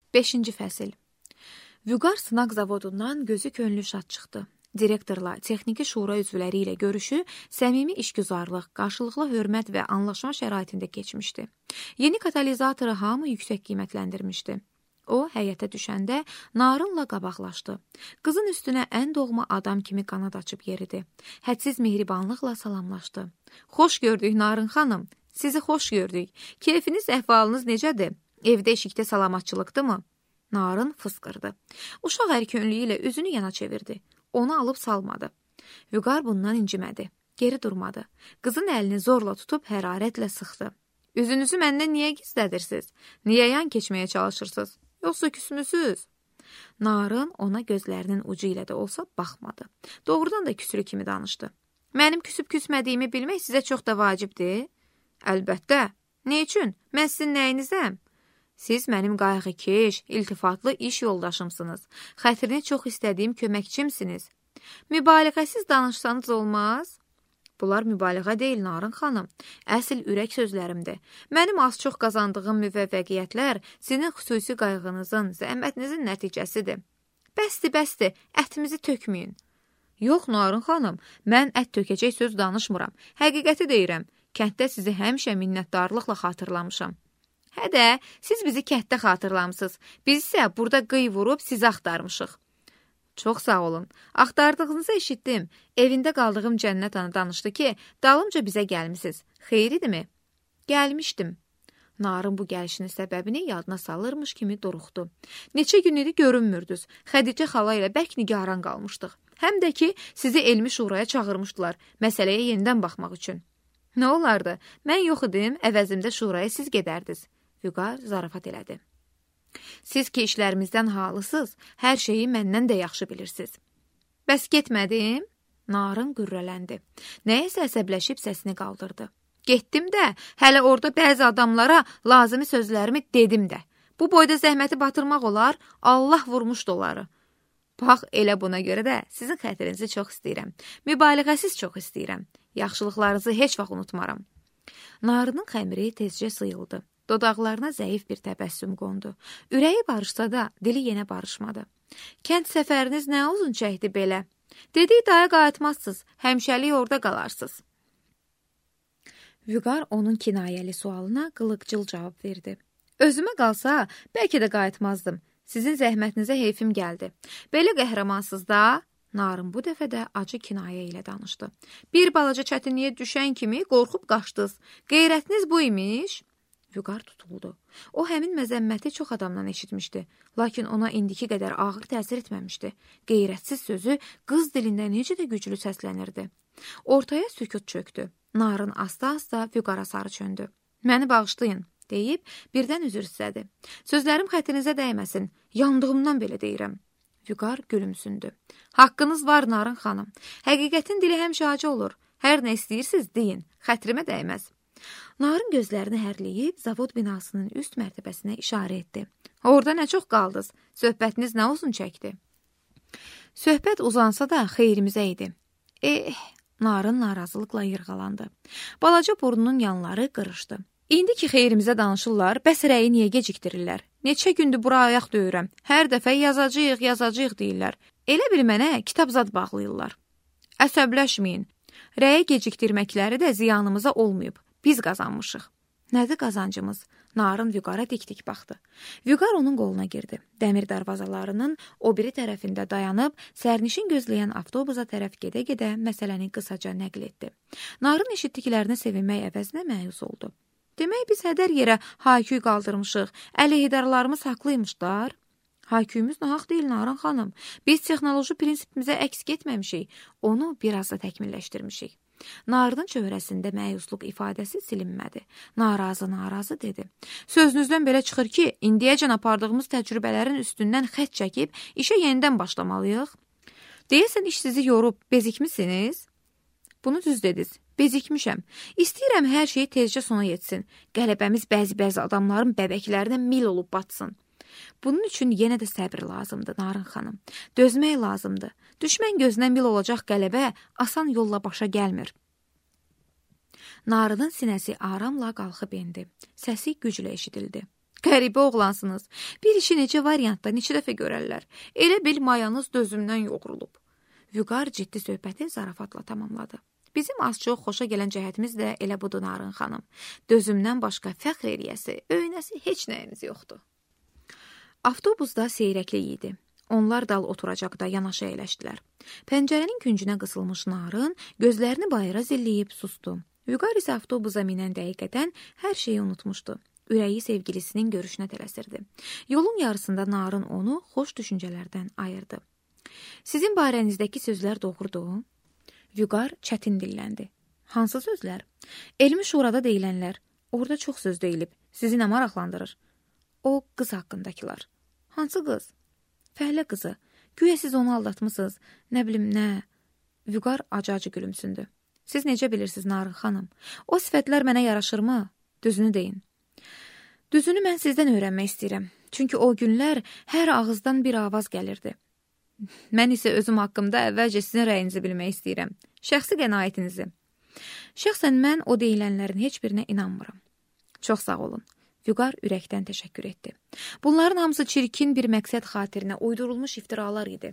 5-ci fəsil. Vüqar sınaq zavodundan gözü könlü şad çıxdı. Direktorla, texniki şura üzvləri ilə görüşü səmimi işgüzarlıq, qarşılıqlı hörmət və anlaşma şəraitində keçmişdi. Yeni katalizatoru hamı yüksək qiymətləndirmişdi. O, həyətə düşəndə Narınla qabaqlaşdı. Qızın üstünə ən doğma adam kimi qanad açıb yeridi. Hədsiz mehribanlıqla salamlaşdı. Xoş gördük Narın xanım, sizi xoş gördük. Keyfiniz, əhvalınız necədir? Evdə eşikdə salamatçılıqdırmı? Narın fısqırdı. Uşaq ərkönlüyü ilə üzünü yana çevirdi. Onu alıb salmadı. Vüqar bundan incimədi. Geri durmadı. Qızın əlini zorla tutub hərarətlə sıxdı. Üzünüzü məndən niyə gizlədirsiniz? Niyə yan keçməyə çalışırsınız? Yoxsa küsmüsüz? Narın ona gözlərinin ucu ilə də olsa baxmadı. Doğrudan da küsülü kimi danışdı. Mənim küsüb-küsmədiyimi bilmək sizə çox da vacibdir? Əlbəttə. Nə üçün? Mən sizin nəyinizəm? Siz mənim qayğıkeş, iltifatlı iş yoldaşımsınız. Xətrini çox istədiyim köməkçimsiniz. Mübaliğəsiz danışsanız olmaz? Bunlar mübaliğə deyil, Narın xanım. Əsl ürək sözlərimdir. Mənim az-çox qazandığım müvəffəqiyyətlər sizin xüsusi qayğınızın, zəhmətinizin nəticəsidir. Bəsdir, ətimizi tökməyin. Yox, Narın xanım, mən ət tökəcək söz danışmıram. Həqiqəti deyirəm. Kənddə sizi həmişə minnətdarlıqla xatırlamışam. Hədə, siz bizi kənddə xatırlamısınız. Biz isə burada qıy vurub sizi axtarmışıq. Çox sağ olun. Axtardığınızı eşitdim. Evində qaldığım Cənnət ana danışdı ki, dalımca bizə gəlmisiniz. Xeyridirmi? Gəlmişdim. Narın bu gəlişinin səbəbini yadına salırmış kimi duruxdu. Neçə gün idi görünmürdünüz. Xədicə xala ilə bərk nigaran qalmışdıq. Həm də ki, sizi elmi şuraya çağırmışdılar, məsələyə yenidən baxmaq üçün. Nə olardı? Mən yox idim, əvəzimdə şuraya siz gedərdiniz. Vüqar zarafat elədi. Siz ki işlərimizdən halısız, hər şeyi məndən də yaxşı bilirsiniz. Bəs getmədim? Narın qürrələndi. Nəyəsə əsəbləşib səsini qaldırdı. Getdim də, hələ orada bəzi adamlara lazımi sözlərimi dedim də. Bu boyda zəhməti batırmaq olar, Allah vurmuşdu onları. Bax, elə buna görə də sizin xətrinizi çox istəyirəm. Mübaliğəsiz çox istəyirəm. Yaxşılıqlarınızı heç vaxt unutmaram. Narının xəmiri tezcə sıyıldı. Dodaqlarına zəif bir təbəssüm qondu. Ürəyi barışsa da, dili yenə barışmadı. Kənd səfəriniz nə uzun çəkdi belə? Dedik daya qayıtmazsınız, həmişəlik orada qalarsınız. Vüqar onun kinayəli sualına qılıqcıl cavab verdi. Özümə qalsa, bəlkə də qayıtmazdım. Sizin zəhmətinizə heyfim gəldi. Belə qəhrəmansız da, Narın bu dəfə də acı kinayə ilə danışdı. Bir balaca çətinliyə düşən kimi qorxub qaçdınız. Qeyrətiniz bu imiş? Vüqar tutuldu. O həmin məzəmməti çox adamdan eşitmişdi. Lakin ona indiki qədər ağır təsir etməmişdi. Qeyrətsiz sözü qız dilində necə də güclü səslənirdi. Ortaya sükut çöktü. Narın asta-asta Vüqara sarı çöndü. Məni bağışlayın, deyib birdən üzr istədi. Sözlərim xətrinizə dəyməsin. Yandığımdan belə deyirəm. Vüqar gülümsündü. Haqqınız var, Narın xanım. Həqiqətin dili həmişə acı olur. Hər nə istəyirsiniz, deyin. Xətrimə dəyməz. Narın gözlərini hərləyib zavod binasının üst mərtəbəsinə işarə etdi. Orada nə çox qaldınız? Söhbətiniz nə uzun çəkdi? Söhbət uzansa da xeyrimizə idi. Narın narazılıqla yırğalandı. Balaca burnunun yanları qırışdı. İndi ki xeyrimizə danışırlar, bəs rəyi niyə gecikdirirlər? Neçə gündür bura ayaq döyürəm. Hər dəfə yazacağıq deyirlər. Elə bil mənə kitab zad bağlayırlar. Əsəbləşməyin. Rəyi gecikdirməkləri də ziyanımıza olmayıb. Biz qazanmışıq. Nədir qazancımız? Narın Vüqara dik-dik baxdı. Vüqar onun qoluna girdi. Dəmir darvazalarının o biri tərəfində dayanıb, sərnişin gözləyən avtobusa tərəf gedə-gedə məsələni qısaca nəql etdi. Narın eşitdiklərini sevinmək əvəzinə məyus oldu. Demək biz hədər yerə hayküy qaldırmışıq, əleyhidarlarımız haqlıymışlar. Hayküyümüz nahaq deyil, Narın xanım. Biz texnoloji prinsipimizə əks getməmişik, onu biraz da təkmilləşdirmişik. Narının çöhrəsində məyusluq ifadəsi silinmədi. Narazı dedi. Sözünüzdən belə çıxır ki, indiyəcən apardığımız təcrübələrin üstündən xət çəkib işə yenidən başlamalıyıq. Deyəsən iş sizi yorub, bezikmisiniz? Bunu düz dediniz, bezikmişəm. İstəyirəm hər şey tezcə sona yetsin. Qələbəmiz bəzi adamların bəbəklərinə mil olub batsın. Bunun üçün yenə də səbr lazımdır, Narın xanım. Dözmək lazımdır. Düşmən gözünə mil olacaq qələbə asan yolla başa gəlmir. Narının sinəsi aramla qalxıb endi. Səsi güclə eşidildi. Qəribə oğlansınız. Bir işi necə variantda neçə dəfə görərlər. Elə bil mayanız dözümdən yoğrulub. Vüqar ciddi söhbəti zarafatla tamamladı. Bizim az-çox xoşa gələn cəhətimiz də elə budur Narın xanım. Dözümdən başqa fəxr eləyəsi, öyünəsi heç nəyimiz yoxdur. Avtobusda seyrəklik idi. Onlar dal oturacaqda yanaşı əyləşdilər. Pəncərənin küncünə qısılmış Narın gözlərini bayıra zilləyib sustu. Vüqar isə avtobusa minən dəqiqədən hər şeyi unutmuşdu. Ürəyi sevgilisinin görüşünə tələsirdi. Yolun yarısında Narın onu xoş düşüncələrdən ayırdı. Sizin barənizdəki sözlər doğrudur? Vüqar çətin dilləndi. Hansı sözlər? Elmi şurada deyilənlər. Orada çox söz deyilib. Sizi nə maraqlandırır? O qız haqqındakılar. Hansı qız? Fəhlə qızı. Güya siz onu aldatmısınız. Nə bilim nə? Vüqar acı-acı gülümsündü. Siz necə bilirsiniz Narın xanım? O sifətlər mənə yaraşırmı? Düzünü deyin. Düzünü mən sizdən öyrənmək istəyirəm. Çünki o günlər hər ağızdan bir avaz gəlirdi. Mən isə özüm haqqımda əvvəlcə sizin rəyinizi bilmək istəyirəm. Şəxsi qənaətinizi. Şəxsən mən o deyilənlərin heç birinə inanmıram. Çox sağ olun. Vüqar ürəkdən təşəkkür etdi. Bunların hamısı çirkin bir məqsəd xatirinə uydurulmuş iftiralar idi.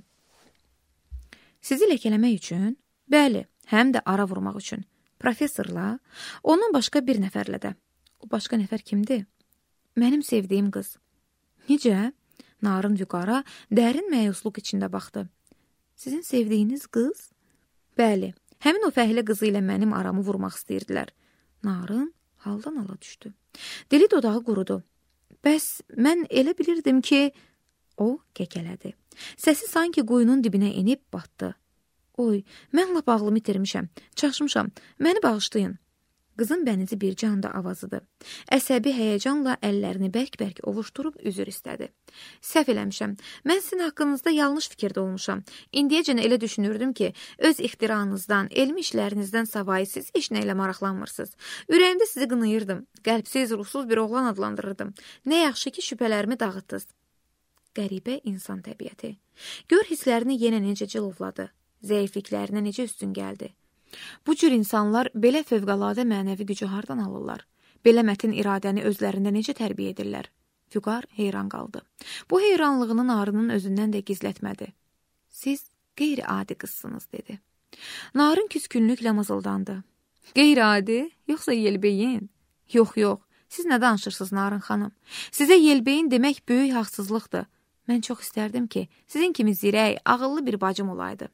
Sizi ləkələmək üçün? Bəli, həm də ara vurmaq üçün. Professorla, ondan başqa bir nəfərlə də. O başqa nəfər kimdir? Mənim sevdiyim qız. Necə? Narın Vüqara dərin məyusluq içində baxdı. Sizin sevdiyiniz qız? Bəli, həmin o fəhlə qızı ilə mənim aramı vurmaq istəyirdilər. Narın haldan hala düşdü. Dili dodağı qurudu. Bəs mən elə bilirdim ki... O kəkələdi. Səsi sanki quyunun dibinə enib batdı. Oy, mən lap ağlımı itirmişəm, çaşmışam, məni bağışlayın. Qızın bənizi bircə anda avazıdı. Əsəbi həyəcanla əllərini bərk-bərk ovuşdurub üzr istədi. Səhv eləmişəm. Mən sizin haqqınızda yanlış fikirdə olmuşam. İndiyəcən elə düşünürdüm ki, öz ixtiranızdan, elmi işlərinizdən savayı siz heç nə ilə maraqlanmırsınız. Ürəyimdə sizi qınayırdım. Qəlbsiz, ruhsuz bir oğlan adlandırırdım. Nə yaxşı ki, şübhələrimi dağıtdınız. Qəribə insan təbiəti. Gör hisslərini yenə necə cilovladı. Zəifliklərinə necə üstün gəldi. Bu cür insanlar belə fövqəladə mənəvi gücü hardan alırlar? Belə mətin iradəni özlərində necə tərbiyə edirlər? Vüqar heyran qaldı. Bu heyranlığını Narının özündən də gizlətmədi. Siz qeyri-adi qızsınız, dedi. Narın küskünlüklə mızıldandı. Qeyri-adi, yoxsa yelbeyin? Yox, siz nə danışırsınız Narın xanım? Sizə yelbeyin demək böyük haqsızlıqdır. Mən çox istərdim ki, sizin kimi zirək, ağıllı bir bacım olaydı.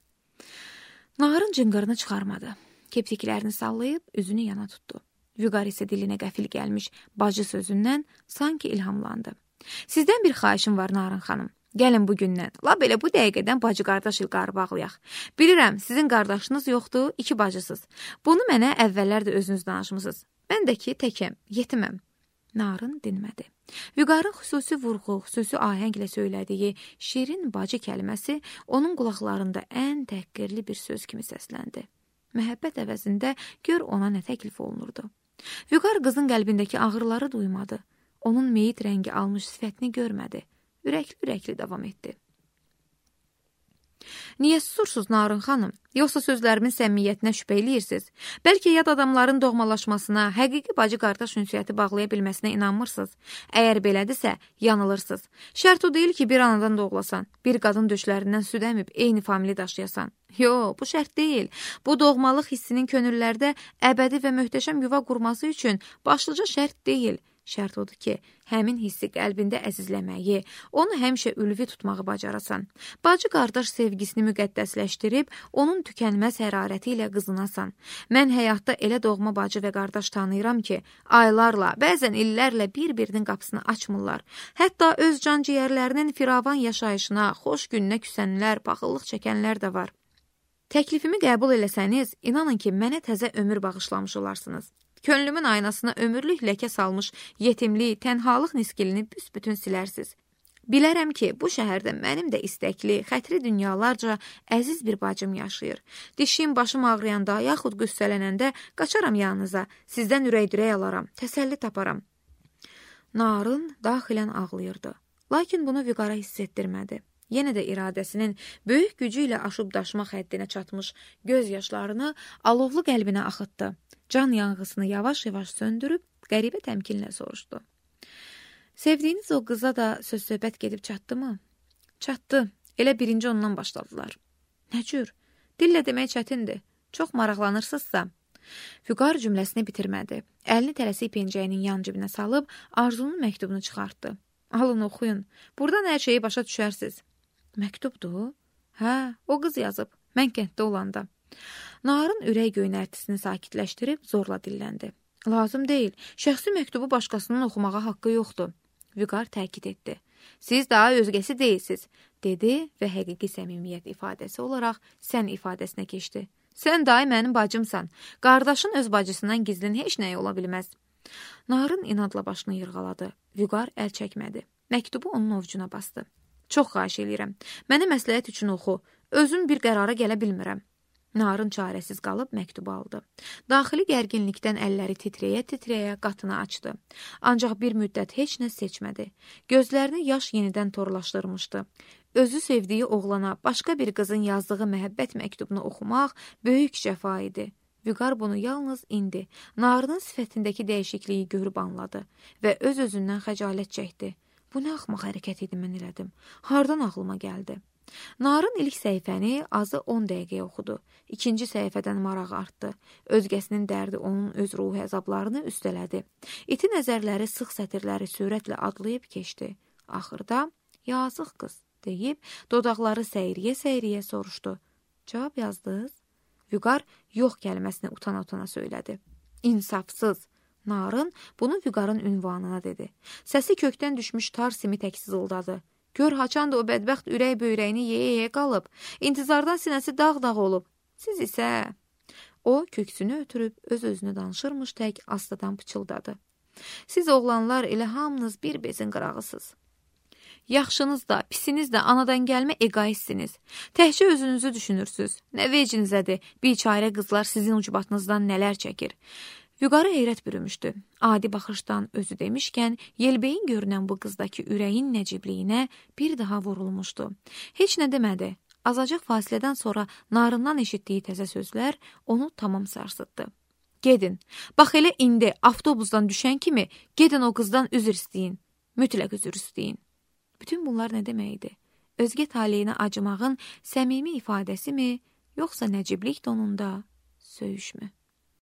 Narın cınqırını çıxarmadı. Keptiklərini sallayıb üzünü yana tutdu. Vüqar isə dilinə qəfil gəlmiş bacı sözündən sanki ilhamlandı. Sizdən bir xahişim var Narın xanım. Gəlin bu gündən, la belə bu dəqiqədən bacı-qardaş ilqarı bağlayaq. Bilirəm, sizin qardaşınız yoxdur, 2 bacısız. Bunu mənə əvvəllər də özünüz danışmısınız. Mən də ki, təkəm, yetiməm. Narın dinmədi. Vüqarın xüsusi vurğu, xüsusi ahənglə söylədiyi şirin bacı kəlməsi onun qulaqlarında ən təhqirli bir söz kimi səsləndi. Məhəbbət əvəzində gör ona nə təklif olunurdu. Vüqar qızın qəlbindəki ağrıları duymadı. Onun meyit rəngi almış sifətini görmədi. Ürəkli-ürəkli davam etdi. Niyə susursuz Narın xanım? Yoxsa sözlərimin səmimiyyətinə şübhə eləyirsiniz? Bəlkə yad adamların doğmalaşmasına, həqiqi bacı-qardaş ünsiyyəti bağlaya bilməsinə inanmırsınız. Əgər belədirsə, yanılırsınız. Şərt o deyil ki, bir anadan doğulasan, bir qadın döşlərindən süd əmib, eyni famili daşıyasan. Yox, bu şərt deyil. Bu doğmalıq hissinin könüllərdə əbədi və möhtəşəm yuva qurması üçün başlıca şərt deyil. Şərt odur ki, həmin hissi qəlbində əzizləməyi, onu həmişə ülvi tutmağı bacarasan. Bacı-qardaş sevgisini müqəddəsləşdirib, onun tükənməz hərarəti ilə qızınasan. Mən həyatda elə doğma bacı və qardaş tanıyıram ki, aylarla, bəzən illərlə bir-birinin qapısını açmırlar. Hətta öz can ciyərlərinin firavan yaşayışına, xoş gününə küsənlər, paxıllıq çəkənlər də var. Təklifimi qəbul eləsəniz, inanın ki, mənə təzə ömür bağışlamış olarsınız. Könlümün aynasına ömürlük ləkə salmış yetimlik, tənhalıq niskilini büsbütün silərsiz. Bilərəm ki, bu şəhərdə mənim də istəkli, xətri dünyalarca əziz bir bacım yaşayır. Dişim, başım ağrıyanda, yaxud qüssələnəndə qaçaram yanınıza, sizdən ürək-dirək alaram, təsəlli taparam. Narın daxilən ağlayırdı. Lakin bunu Vüqara hiss etdirmədi. Yenə də iradəsinin böyük gücü ilə aşıb-daşmaq həddinə çatmış göz yaşlarını alovlu qəlbinə axıtdı. Can yanğısını yavaş-yavaş söndürüb qəribə təmkinlə soruşdu. Sevdiyiniz o qıza da söz-söhbət gedib çatdı mı? Çatdı. Elə birinci ondan başladılar. Nə cür? Dillə demək çətindir. Çox maraqlanırsınızsa. Vüqar cümləsini bitirmədi. Əlini tələsik pencəyinin yan cibinə salıb Arzunun məktubunu çıxartdı. Alın, oxuyun. Buradan hər şeyi başa düşərsiniz. Məktubdur? Hə, o qız yazıb. Mən kənddə olanda. Narın ürək göynərtisini sakitləşdirib zorla dilləndi. Lazım deyil. Şəxsi məktubu başqasının oxumağa haqqı yoxdur. Vüqar təkid etdi. Siz daha özgəsi deyilsiz, dedi və həqiqi səmimiyyət ifadəsi olaraq sən ifadəsinə keçdi. Sən dahi mənim bacımsan. Qardaşın öz bacısından gizlin heç nəyi ola bilməz. Narın inadla başını yırğaladı. Vüqar əl çəkmədi. Məktubu onun ovcuna bastı. Çox xahiş eləyirəm. Mənə məsləhət üçün oxu. Özüm bir qərara gələ bilmirəm. Narın çarəsiz qalıb məktubu aldı. Daxili gərginlikdən əlləri titrəyə-titrəyə qatını açdı. Ancaq bir müddət heç nə seçmədi. Gözlərini yaş yenidən torlaşdırmışdı. Özü sevdiyi oğlana başqa bir qızın yazdığı məhəbbət məktubunu oxumaq böyük cəfa idi. Vüqar bunu yalnız indi, Narının sifətindəki dəyişikliyi görüb anladı və öz-özündən xəcalət çəkdi. Bu nə axmaq hərəkət idi mən elədim? Hardan ağlıma gəldi? Narın ilk səhifəni azı 10 dəqiqəyə oxudu. İkinci səhifədən marağı artdı. Özgəsinin dərdi onun öz ruhi əzablarını üstələdi. İti nəzərləri sıx sətirləri sürətlə adlayıb keçdi. Axırda, yazıq qız, deyib, dodaqları səyriyə-səyriyə soruşdu. Cavab yazdınız? Vüqar yox kəlməsini utana-utana söylədi. İnsafsız. Narın bunu Vüqarın ünvanına dedi. Səsi kökdən düşmüş tar simi tək sızıldadı. Gör haçan da o bədbəxt ürək böyrəyini yeyə-yeyə qalıb. İntizardan sinəsi dağ-dağ olub. Siz isə... O, köksünü ötürüb öz-özünü danışırmış tək astadan pıçıldadı. Siz oğlanlar elə hamınız bir bezin qırağısınız. Yaxşınız da, pisiniz də anadan gəlmə egoistsiniz. Təhcə özünüzü düşünürsünüz. Nə vecinizədir, biçarə qızlar sizin ucbatınızdan nələr çəkir. Vüqarı heyrət bürümüşdü. Adi baxışdan özü demişkən, yelbeyin görünən bu qızdakı ürəyin nəcibliyinə bir daha vurulmuşdu. Heç nə demədi. Azacıq fasilədən sonra narından eşitdiyi təzə sözlər onu tamam sarsıtdı. Gedin, bax elə indi avtobusdan düşən kimi gedin o qızdan üzr istəyin. Mütləq üzr istəyin. Bütün bunlar nə deməkdir? Özgə taleyinə acımağın səmimi ifadəsi mi, yoxsa nəciblik tonunda söyüşmü?